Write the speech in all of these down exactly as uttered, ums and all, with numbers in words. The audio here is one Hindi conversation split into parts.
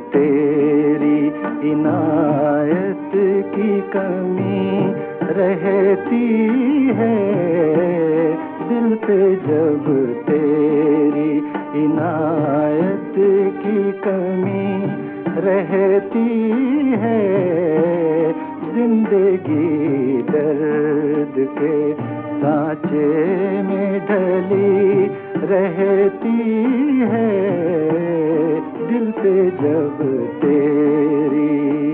तेरी इनायत की कमी रहती है, दिल पे जब तेरी इनायत की कमी रहती है, जिंदगी दर्द के सांचे में ढली रहती है, दिल पे जब तेरी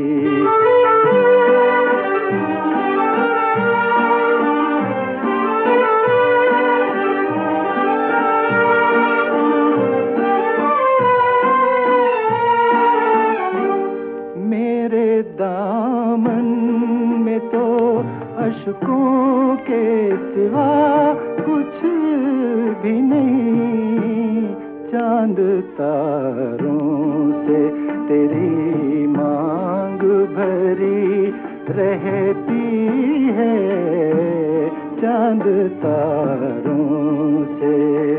मेरे दामन में तो अश्कों के सिवा कुछ भी नहीं, चांद तारों से तेरी मांग भरी रहती है, चांद तारों से।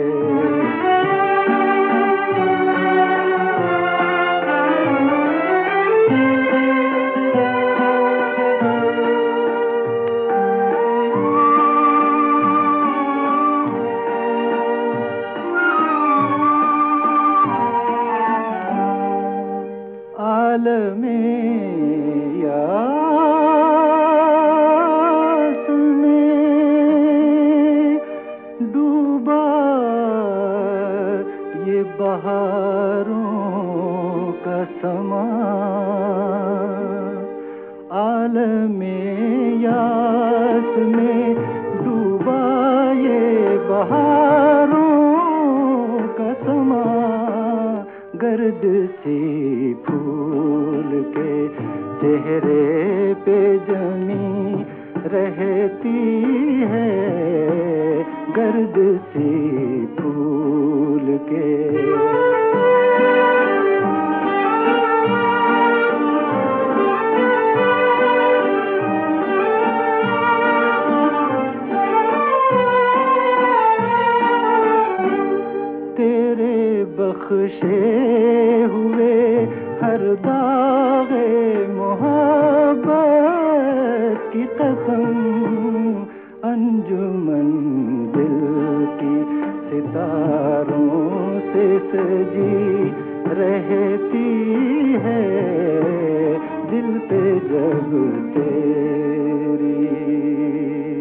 आलमे यास में डूबा ये बहारों का समा, आलमे यास में डूबा ये बहारों का समा, गर्द सी फूल के चेहरे पे जमी रहती है, गर्द सी फूल के। तेरे बख्शे हुए हर दागे मोहब्बत की कसम, अंजुमन दिल की सितारों से सजी रहती है, दिल पे जब तेरी